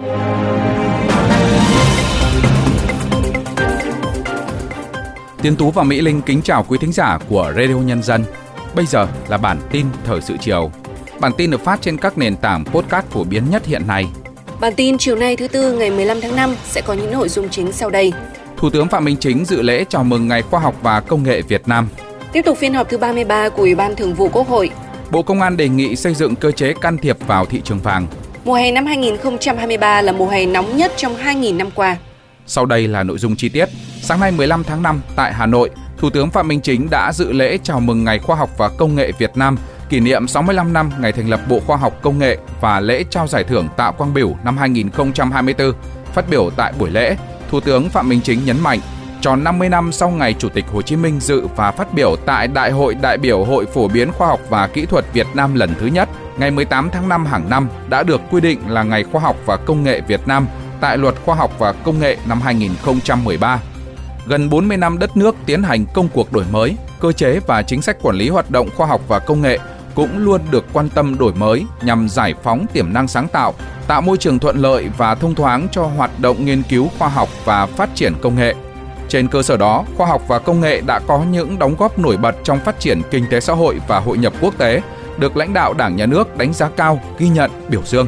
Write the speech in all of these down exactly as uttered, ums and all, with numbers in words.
Tiến Tú và Mỹ Linh kính chào quý thính giả của Radio Nhân dân. Bây giờ là bản tin thời sự chiều. Bản tin được phát trên các nền tảng podcast phổ biến nhất hiện nay. Bản tin chiều nay thứ Tư ngày mười lăm tháng năm sẽ có những nội dung chính sau đây. Thủ tướng Phạm Minh Chính dự lễ chào mừng Ngày Khoa học và Công nghệ Việt Nam. Tiếp tục phiên họp thứ ba mươi ba của Ủy ban Thường vụ Quốc hội. Bộ Công an đề nghị xây dựng cơ chế can thiệp vào thị trường vàng. Mùa hè năm hai nghìn không trăm hai mươi ba là mùa hè nóng nhất trong hai nghìn năm qua. Sau đây là nội dung chi tiết. Sáng nay mười lăm tháng năm tại Hà Nội, Thủ tướng Phạm Minh Chính đã dự lễ chào mừng Ngày Khoa học và Công nghệ Việt Nam, kỷ niệm sáu mươi lăm năm ngày thành lập Bộ Khoa học Công nghệ và lễ trao giải thưởng Tạ Quang Biểu năm hai nghìn không trăm hai mươi tư. Phát biểu tại buổi lễ, Thủ tướng Phạm Minh Chính nhấn mạnh, tròn năm mươi năm sau ngày Chủ tịch Hồ Chí Minh dự và phát biểu tại Đại hội đại biểu Hội Phổ biến Khoa học và Kỹ thuật Việt Nam lần thứ nhất, ngày mười tám tháng năm hàng năm đã được quy định là Ngày Khoa học và Công nghệ Việt Nam tại Luật Khoa học và Công nghệ năm hai nghìn không trăm mười ba. Gần bốn mươi năm đất nước tiến hành công cuộc đổi mới, cơ chế và chính sách quản lý hoạt động khoa học và công nghệ cũng luôn được quan tâm đổi mới nhằm giải phóng tiềm năng sáng tạo, tạo môi trường thuận lợi và thông thoáng cho hoạt động nghiên cứu khoa học và phát triển công nghệ. Trên cơ sở đó, khoa học và công nghệ đã có những đóng góp nổi bật trong phát triển kinh tế xã hội và hội nhập quốc tế, được lãnh đạo Đảng, Nhà nước đánh giá cao, ghi nhận, biểu dương.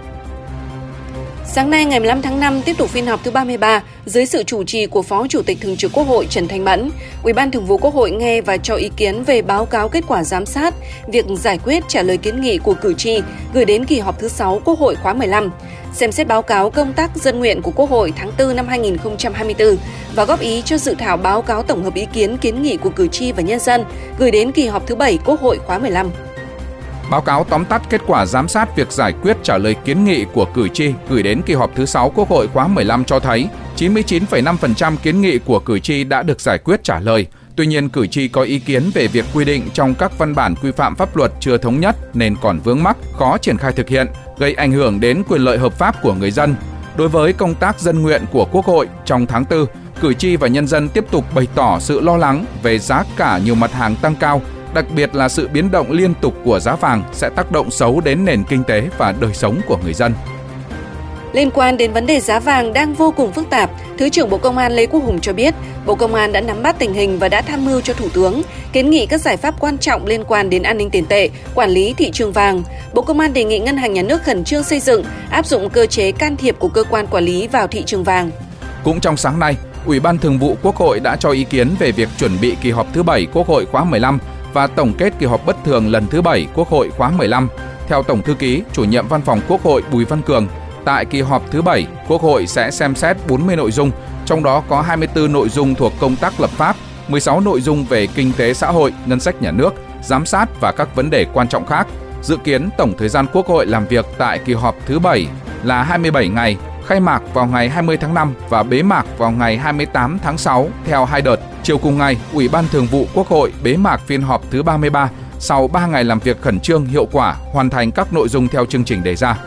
Sáng nay ngày mười lăm tháng năm tiếp tục phiên họp thứ ba mươi ba dưới sự chủ trì của Phó Chủ tịch Thường trực Quốc hội Trần Thanh Mẫn. Ủy ban Thường vụ Quốc hội nghe và cho ý kiến về báo cáo kết quả giám sát việc giải quyết trả lời kiến nghị của cử tri gửi đến kỳ họp thứ sáu Quốc hội khóa mười lăm. Xem xét báo cáo công tác dân nguyện của Quốc hội tháng tư năm hai nghìn không trăm hai mươi tư và góp ý cho dự thảo báo cáo tổng hợp ý kiến kiến nghị của cử tri và nhân dân gửi đến kỳ họp thứ bảy Quốc hội khóa mười lăm. Báo cáo tóm tắt kết quả giám sát việc giải quyết trả lời kiến nghị của cử tri gửi đến kỳ họp thứ sáu Quốc hội khóa mười lăm cho thấy chín mươi chín phẩy năm phần trăm kiến nghị của cử tri đã được giải quyết trả lời. Tuy nhiên, cử tri có ý kiến về việc quy định trong các văn bản quy phạm pháp luật chưa thống nhất nên còn vướng mắc, khó triển khai thực hiện, gây ảnh hưởng đến quyền lợi hợp pháp của người dân. Đối với công tác dân nguyện của Quốc hội trong tháng tư, cử tri và nhân dân tiếp tục bày tỏ sự lo lắng về giá cả nhiều mặt hàng tăng cao, đặc biệt là sự biến động liên tục của giá vàng sẽ tác động xấu đến nền kinh tế và đời sống của người dân. Liên quan đến vấn đề giá vàng đang vô cùng phức tạp, Thứ trưởng Bộ Công an Lê Quốc Hùng cho biết, Bộ Công an đã nắm bắt tình hình và đã tham mưu cho Thủ tướng kiến nghị các giải pháp quan trọng liên quan đến an ninh tiền tệ, quản lý thị trường vàng. Bộ Công an đề nghị Ngân hàng Nhà nước khẩn trương xây dựng, áp dụng cơ chế can thiệp của cơ quan quản lý vào thị trường vàng. Cũng trong sáng nay, Ủy ban Thường vụ Quốc hội đã cho ý kiến về việc chuẩn bị kỳ họp thứ bảy Quốc hội khóa mười lăm và tổng kết kỳ họp bất thường lần thứ bảy Quốc hội khóa mười lăm. Theo Tổng thư ký, Chủ nhiệm Văn phòng Quốc hội Bùi Văn Cường, tại kỳ họp thứ bảy, Quốc hội sẽ xem xét bốn mươi nội dung, trong đó có hai mươi tư nội dung thuộc công tác lập pháp, mười sáu nội dung về kinh tế xã hội, ngân sách nhà nước, giám sát và các vấn đề quan trọng khác. Dự kiến tổng thời gian Quốc hội làm việc tại kỳ họp thứ bảy là hai mươi bảy ngày, khai mạc vào ngày hai mươi tháng năm và bế mạc vào ngày hai mươi tám tháng sáu theo hai đợt. Chiều cùng ngày, Ủy ban Thường vụ Quốc hội bế mạc phiên họp thứ ba mươi ba sau ba ngày làm việc khẩn trương, hiệu quả, hoàn thành các nội dung theo chương trình đề ra.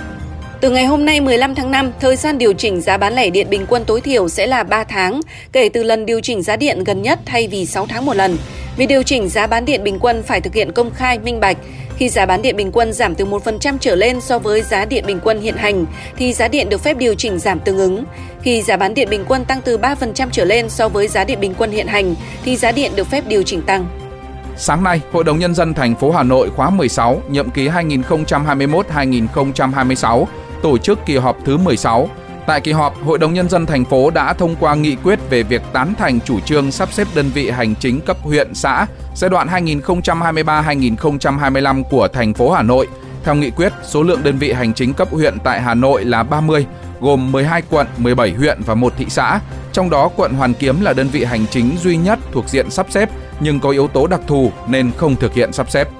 Từ ngày hôm nay mười lăm tháng năm, thời gian điều chỉnh giá bán lẻ điện bình quân tối thiểu sẽ là ba tháng, kể từ lần điều chỉnh giá điện gần nhất thay vì sáu tháng một lần. Vì điều chỉnh giá bán điện bình quân phải thực hiện công khai, minh bạch. Khi giá bán điện bình quân giảm từ một phần trăm trở lên so với giá điện bình quân hiện hành, thì giá điện được phép điều chỉnh giảm tương ứng. Khi giá bán điện bình quân tăng từ ba phần trăm trở lên so với giá điện bình quân hiện hành, thì giá điện được phép điều chỉnh tăng. Sáng nay, Hội đồng Nhân dân thành phố Hà Nội khóa mười sáu, nhiệm kỳ hai nghìn không trăm hai mươi mốt đến hai nghìn không trăm hai mươi sáu, tổ chức kỳ họp thứ mười sáu. Tại kỳ họp, Hội đồng Nhân dân thành phố đã thông qua nghị quyết về việc tán thành chủ trương sắp xếp đơn vị hành chính cấp huyện, xã giai đoạn hai nghìn không trăm hai mươi ba đến hai nghìn không trăm hai mươi lăm của thành phố Hà Nội. Theo nghị quyết, số lượng đơn vị hành chính cấp huyện tại Hà Nội là ba mươi, gồm mười hai quận, mười bảy huyện và một thị xã. Trong đó, quận Hoàn Kiếm là đơn vị hành chính duy nhất thuộc diện sắp xếp, nhưng có yếu tố đặc thù nên không thực hiện sắp xếp.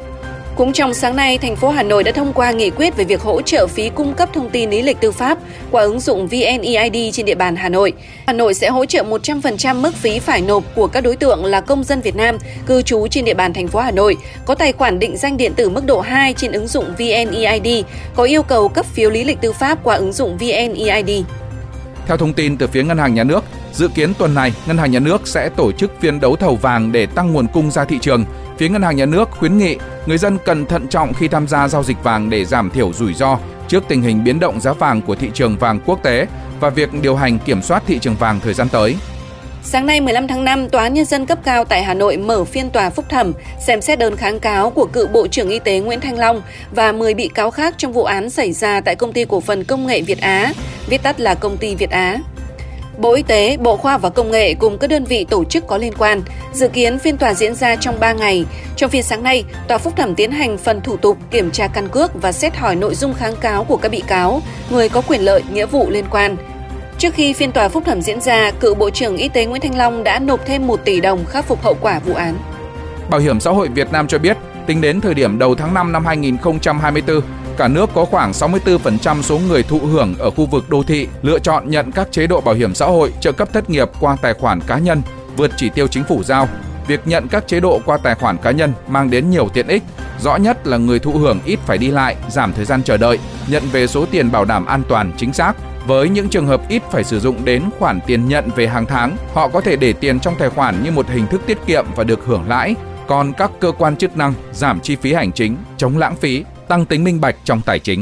Cũng trong sáng nay, thành phố Hà Nội đã thông qua nghị quyết về việc hỗ trợ phí cung cấp thông tin lý lịch tư pháp qua ứng dụng vê en e i đê trên địa bàn Hà Nội. Hà Nội sẽ hỗ trợ một trăm phần trăm mức phí phải nộp của các đối tượng là công dân Việt Nam cư trú trên địa bàn thành phố Hà Nội, có tài khoản định danh điện tử mức độ hai trên ứng dụng vê en e i đê, có yêu cầu cấp phiếu lý lịch tư pháp qua ứng dụng vê en e i đê. Theo thông tin từ phía Ngân hàng Nhà nước, dự kiến tuần này, Ngân hàng Nhà nước sẽ tổ chức phiên đấu thầu vàng để tăng nguồn cung ra thị trường. Phía Ngân hàng Nhà nước khuyến nghị người dân cần thận trọng khi tham gia giao dịch vàng để giảm thiểu rủi ro, trước tình hình biến động giá vàng của thị trường vàng quốc tế và việc điều hành kiểm soát thị trường vàng thời gian tới. Sáng nay mười lăm tháng năm, Tòa án Nhân dân cấp cao tại Hà Nội mở phiên tòa phúc thẩm xem xét đơn kháng cáo của cựu Bộ trưởng Y tế Nguyễn Thanh Long và mười bị cáo khác trong vụ án xảy ra tại Công ty Cổ phần Công nghệ Việt Á, viết tắt là Công ty Việt Á. Bộ Y tế, Bộ Khoa học và Công nghệ cùng các đơn vị tổ chức có liên quan. Dự kiến phiên tòa diễn ra trong ba ngày. Trong phiên sáng nay, tòa phúc thẩm tiến hành phần thủ tục kiểm tra căn cước và xét hỏi nội dung kháng cáo của các bị cáo, người có quyền lợi, nghĩa vụ liên quan. Trước khi phiên tòa phúc thẩm diễn ra, cựu Bộ trưởng Y tế Nguyễn Thanh Long đã nộp thêm một tỷ đồng khắc phục hậu quả vụ án. Bảo hiểm xã hội Việt Nam cho biết, tính đến thời điểm đầu tháng năm năm hai nghìn không trăm hai mươi tư, cả nước có khoảng sáu mươi tư phần trăm số người thụ hưởng ở khu vực đô thị lựa chọn nhận các chế độ bảo hiểm xã hội, trợ cấp thất nghiệp qua tài khoản cá nhân, vượt chỉ tiêu chính phủ giao. Việc nhận các chế độ qua tài khoản cá nhân mang đến nhiều tiện ích. Rõ nhất là người thụ hưởng ít phải đi lại, giảm thời gian chờ đợi, nhận về số tiền bảo đảm an toàn, chính xác. Với những trường hợp ít phải sử dụng đến khoản tiền nhận về hàng tháng, họ có thể để tiền trong tài khoản như một hình thức tiết kiệm và được hưởng lãi. Còn các cơ quan chức năng giảm chi phí hành chính, chống lãng phí, tăng tính minh bạch trong tài chính.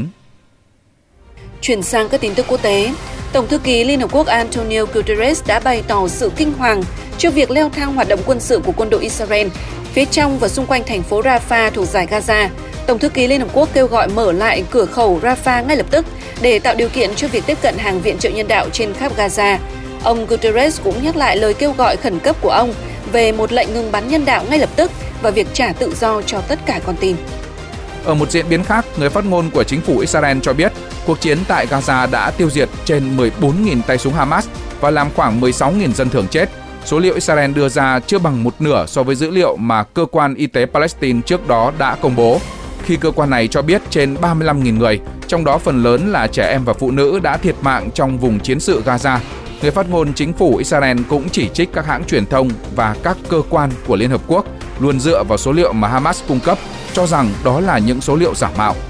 Chuyển sang các tin tức quốc tế, Tổng thư ký Liên Hợp Quốc Antonio Guterres đã bày tỏ sự kinh hoàng trước việc leo thang hoạt động quân sự của quân đội Israel phía trong và xung quanh thành phố Rafah thuộc dải Gaza. Tổng thư ký Liên Hợp Quốc kêu gọi mở lại cửa khẩu Rafah ngay lập tức để tạo điều kiện cho việc tiếp cận hàng viện trợ nhân đạo trên khắp Gaza. Ông Guterres cũng nhắc lại lời kêu gọi khẩn cấp của ông về một lệnh ngừng bắn nhân đạo ngay lập tức và việc trả tự do cho tất cả con tin. Ở một diễn biến khác, người phát ngôn của chính phủ Israel cho biết cuộc chiến tại Gaza đã tiêu diệt trên mười bốn nghìn tay súng Hamas và làm khoảng mười sáu nghìn dân thường chết. Số liệu Israel đưa ra chưa bằng một nửa so với dữ liệu mà Cơ quan Y tế Palestine trước đó đã công bố, khi cơ quan này cho biết trên ba mươi lăm nghìn người, trong đó phần lớn là trẻ em và phụ nữ đã thiệt mạng trong vùng chiến sự Gaza. Người phát ngôn chính phủ Israel cũng chỉ trích các hãng truyền thông và các cơ quan của Liên Hợp Quốc luôn dựa vào số liệu mà Hamas cung cấp, cho rằng đó là những số liệu giả mạo.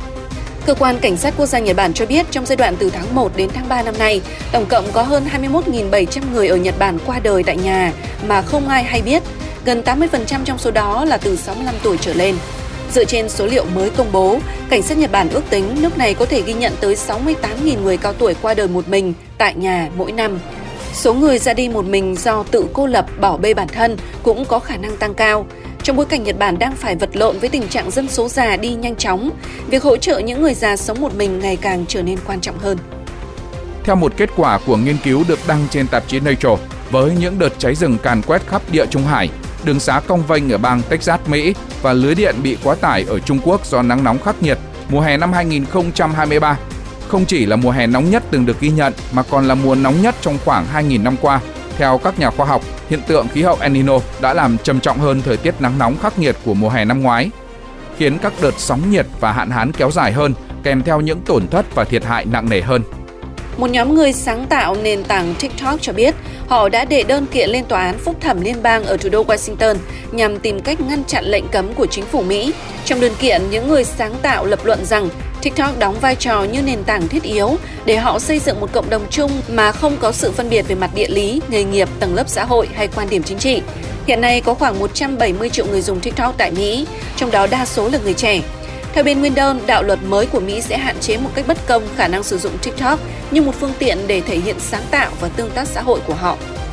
Cơ quan Cảnh sát Quốc gia Nhật Bản cho biết trong giai đoạn từ tháng một đến tháng ba năm nay, tổng cộng có hơn hai mươi mốt nghìn bảy trăm người ở Nhật Bản qua đời tại nhà mà không ai hay biết. Gần tám mươi phần trăm trong số đó là từ sáu mươi lăm tuổi trở lên. Dựa trên số liệu mới công bố, Cảnh sát Nhật Bản ước tính nước này có thể ghi nhận tới sáu mươi tám nghìn người cao tuổi qua đời một mình tại nhà mỗi năm. Số người ra đi một mình do tự cô lập, bỏ bê bản thân cũng có khả năng tăng cao. Trong bối cảnh Nhật Bản đang phải vật lộn với tình trạng dân số già đi nhanh chóng, việc hỗ trợ những người già sống một mình ngày càng trở nên quan trọng hơn. Theo một kết quả của nghiên cứu được đăng trên tạp chí Nature, với những đợt cháy rừng càn quét khắp Địa Trung Hải, đường xá cong vênh ở bang Texas, Mỹ và lưới điện bị quá tải ở Trung Quốc do nắng nóng khắc nghiệt, mùa hè năm hai nghìn không trăm hai mươi ba không chỉ là mùa hè nóng nhất từng được ghi nhận mà còn là mùa nóng nhất trong khoảng hai nghìn năm qua. Theo các nhà khoa học, hiện tượng khí hậu El Nino đã làm trầm trọng hơn thời tiết nắng nóng khắc nghiệt của mùa hè năm ngoái, khiến các đợt sóng nhiệt và hạn hán kéo dài hơn, kèm theo những tổn thất và thiệt hại nặng nề hơn. Một nhóm người sáng tạo nền tảng TikTok cho biết họ đã đệ đơn kiện lên tòa án phúc thẩm liên bang ở thủ đô Washington nhằm tìm cách ngăn chặn lệnh cấm của chính phủ Mỹ. Trong đơn kiện, những người sáng tạo lập luận rằng TikTok đóng vai trò như nền tảng thiết yếu để họ xây dựng một cộng đồng chung mà không có sự phân biệt về mặt địa lý, nghề nghiệp, tầng lớp xã hội hay quan điểm chính trị. Hiện nay có khoảng một trăm bảy mươi triệu người dùng TikTok tại Mỹ, trong đó đa số là người trẻ. Theo bên nguyên đơn, đạo luật mới của Mỹ sẽ hạn chế một cách bất công khả năng sử dụng TikTok như một phương tiện để thể hiện sáng tạo và tương tác xã hội của họ.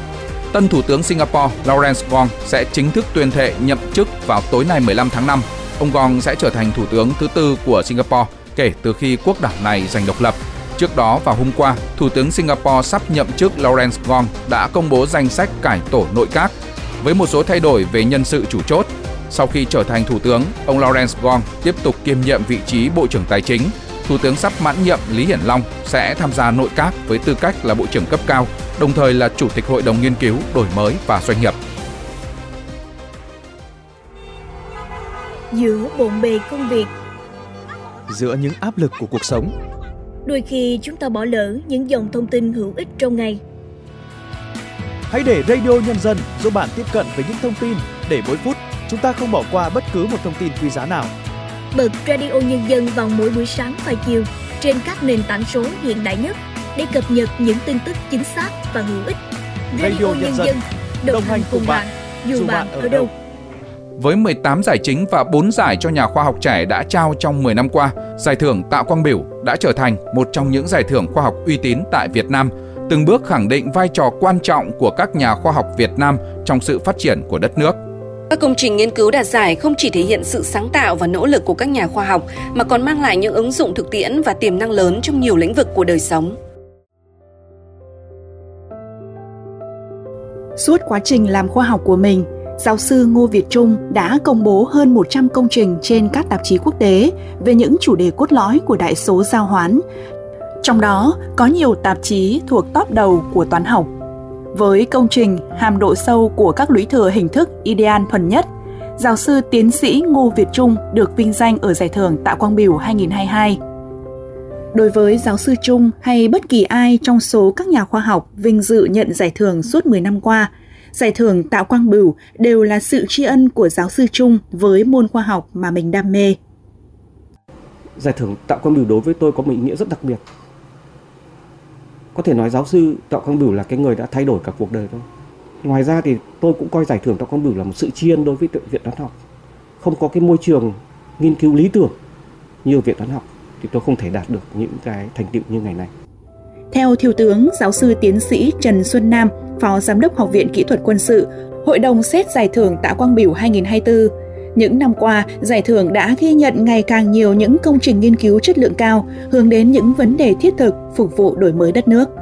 Tân Thủ tướng Singapore Lawrence Wong sẽ chính thức tuyên thệ nhậm chức vào tối nay mười lăm tháng năm. Ông Wong sẽ trở thành thủ tướng thứ tư của Singapore kể từ khi quốc đảo này giành độc lập. Trước đó vào hôm qua, Thủ tướng Singapore sắp nhậm chức Lawrence Wong đã công bố danh sách cải tổ nội các với một số thay đổi về nhân sự chủ chốt. Sau khi trở thành thủ tướng, ông Lawrence Wong tiếp tục kiêm nhiệm vị trí Bộ trưởng Tài chính. Thủ tướng sắp mãn nhiệm Lý Hiển Long sẽ tham gia nội các với tư cách là Bộ trưởng cấp cao, đồng thời là Chủ tịch Hội đồng Nghiên cứu, Đổi mới và Doanh nghiệp. Giữa bộn bề công việc, giữa những áp lực của cuộc sống, đôi khi chúng ta bỏ lỡ những dòng thông tin hữu ích trong ngày. Hãy để Radio Nhân dân giúp bạn tiếp cận với những thông tin để mỗi phút chúng ta không bỏ qua bất cứ một thông tin quý giá nào. Bật Radio Nhân dân vào mỗi buổi sáng và chiều trên các nền tảng số hiện đại nhất để cập nhật những tin tức chính xác và hữu ích. Radio, Radio Nhân, Nhân dân đồng, đồng hành cùng bạn, dù, dù bạn ở đâu. Với mười tám giải chính và bốn giải cho nhà khoa học trẻ đã trao trong mười năm qua, giải thưởng Tạ Quang Biểu đã trở thành một trong những giải thưởng khoa học uy tín tại Việt Nam, từng bước khẳng định vai trò quan trọng của các nhà khoa học Việt Nam trong sự phát triển của đất nước. Các công trình nghiên cứu đạt giải không chỉ thể hiện sự sáng tạo và nỗ lực của các nhà khoa học, mà còn mang lại những ứng dụng thực tiễn và tiềm năng lớn trong nhiều lĩnh vực của đời sống. Suốt quá trình làm khoa học của mình, giáo sư Ngô Việt Trung đã công bố hơn một trăm công trình trên các tạp chí quốc tế về những chủ đề cốt lõi của đại số giao hoán. Trong đó có nhiều tạp chí thuộc top đầu của toán học. Với công trình hàm độ sâu của các lũy thừa hình thức ideal thuần nhất, giáo sư tiến sĩ Ngô Việt Trung được vinh danh ở giải thưởng Tạ Quang Bửu hai không hai hai. Đối với giáo sư Trung hay bất kỳ ai trong số các nhà khoa học vinh dự nhận giải thưởng suốt mười năm qua, giải thưởng Tạ Quang Bửu đều là sự tri ân của giáo sư Trung với môn khoa học mà mình đam mê. Giải thưởng Tạ Quang Bửu đối với tôi có một ý nghĩa rất đặc biệt. Có thể nói giáo sư Tạ Quang Bửu là cái người đã thay đổi cả cuộc đời tôi. Ngoài ra thì tôi cũng coi giải thưởng Tạ Quang Bửu là một sự tri ân đối với Viện Toán học. Không có cái môi trường nghiên cứu lý tưởng như Viện Toán học thì tôi không thể đạt được những cái thành tựu như ngày nay. Theo Thiếu tướng giáo sư tiến sĩ Trần Xuân Nam, Phó Giám đốc Học viện Kỹ thuật Quân sự, Hội đồng xét giải thưởng Tạ Quang Bửu hai không hai tư, những năm qua, giải thưởng đã ghi nhận ngày càng nhiều những công trình nghiên cứu chất lượng cao, hướng đến những vấn đề thiết thực, phục vụ đổi mới đất nước.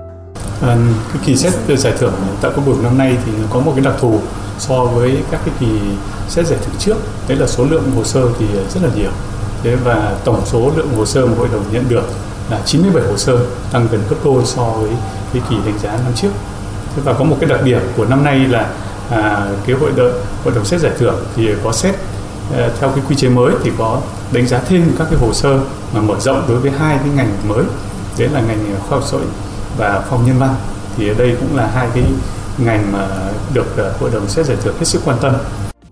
À, cái kỳ xét giải thưởng Tạ Quang Bửu năm nay thì có một cái đặc thù so với các cái kỳ xét giải thưởng trước, đấy là số lượng hồ sơ thì rất là nhiều. Thế và tổng số lượng hồ sơ mà hội đồng nhận được là chín mươi bảy hồ sơ, tăng gần gấp đôi so với cái kỳ đánh giá năm trước. Thế và có một cái đặc điểm của năm nay là à, cái hội đồng hội đồng xét giải thưởng thì có xét à, theo cái quy chế mới, thì có đánh giá thêm các cái hồ sơ mà mở rộng đối với hai cái ngành mới, đấy là ngành khoa học xã hội và khoa học nhân văn. Thì ở đây cũng là hai cái ngành mà được uh, hội đồng xét giải thưởng hết sức quan tâm.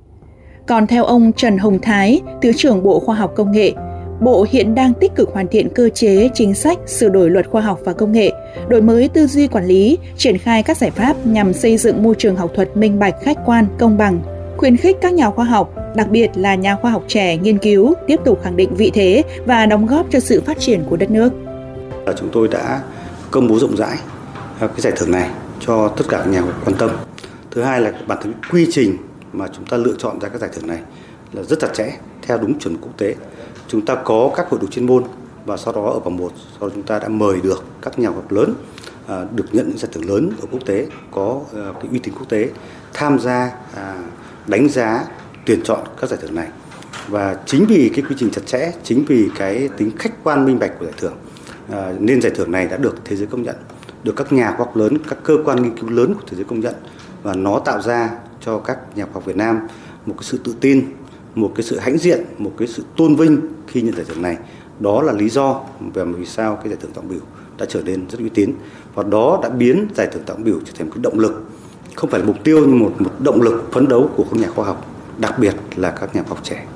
Còn theo ông Trần Hồng Thái, Thứ trưởng Bộ Khoa học Công nghệ, Bộ hiện đang tích cực hoàn thiện cơ chế, chính sách, sửa đổi luật khoa học và công nghệ, đổi mới tư duy quản lý, triển khai các giải pháp nhằm xây dựng môi trường học thuật minh bạch, khách quan, công bằng, khuyến khích các nhà khoa học, đặc biệt là nhà khoa học trẻ nghiên cứu, tiếp tục khẳng định vị thế và đóng góp cho sự phát triển của đất nước. Chúng tôi đã công bố rộng rãi cái giải thưởng này cho tất cả các nhà quan tâm. Thứ hai là bản thân quy trình mà chúng ta lựa chọn ra các giải thưởng này là rất chặt chẽ, theo đúng chuẩn quốc tế. Chúng ta có các hội đồng chuyên môn và sau đó ở vòng một, sau đó chúng ta đã mời được các nhà khoa học lớn, à, được nhận những giải thưởng lớn ở quốc tế, có à, cái uy tín quốc tế, tham gia à, đánh giá, tuyển chọn các giải thưởng này. Và chính vì cái quy trình chặt chẽ, chính vì cái tính khách quan minh bạch của giải thưởng, à, nên giải thưởng này đã được thế giới công nhận, được các nhà khoa học lớn, các cơ quan nghiên cứu lớn của thế giới công nhận, và nó tạo ra cho các nhà khoa học Việt Nam một cái sự tự tin, một cái sự hãnh diện, một cái sự tôn vinh khi nhận giải thưởng này. Đó là lý do về vì sao cái giải thưởng Tạ Quang Bửu đã trở nên rất uy tín, và đó đã biến giải thưởng Tạ Quang Bửu trở thành một cái động lực, không phải là mục tiêu nhưng một, một động lực phấn đấu của các nhà khoa học, đặc biệt là các nhà khoa học trẻ.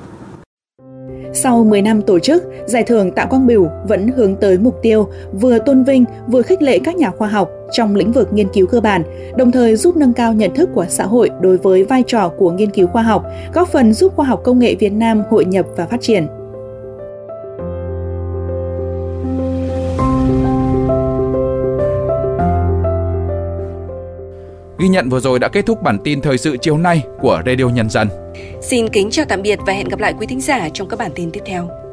Sau mười năm tổ chức, giải thưởng Tạ Quang Bửu vẫn hướng tới mục tiêu vừa tôn vinh vừa khích lệ các nhà khoa học trong lĩnh vực nghiên cứu cơ bản, đồng thời giúp nâng cao nhận thức của xã hội đối với vai trò của nghiên cứu khoa học, góp phần giúp khoa học công nghệ Việt Nam hội nhập và phát triển. Ghi nhận vừa rồi đã kết thúc bản tin thời sự chiều nay của Radio Nhân dân. Xin kính chào tạm biệt và hẹn gặp lại quý thính giả trong các bản tin tiếp theo.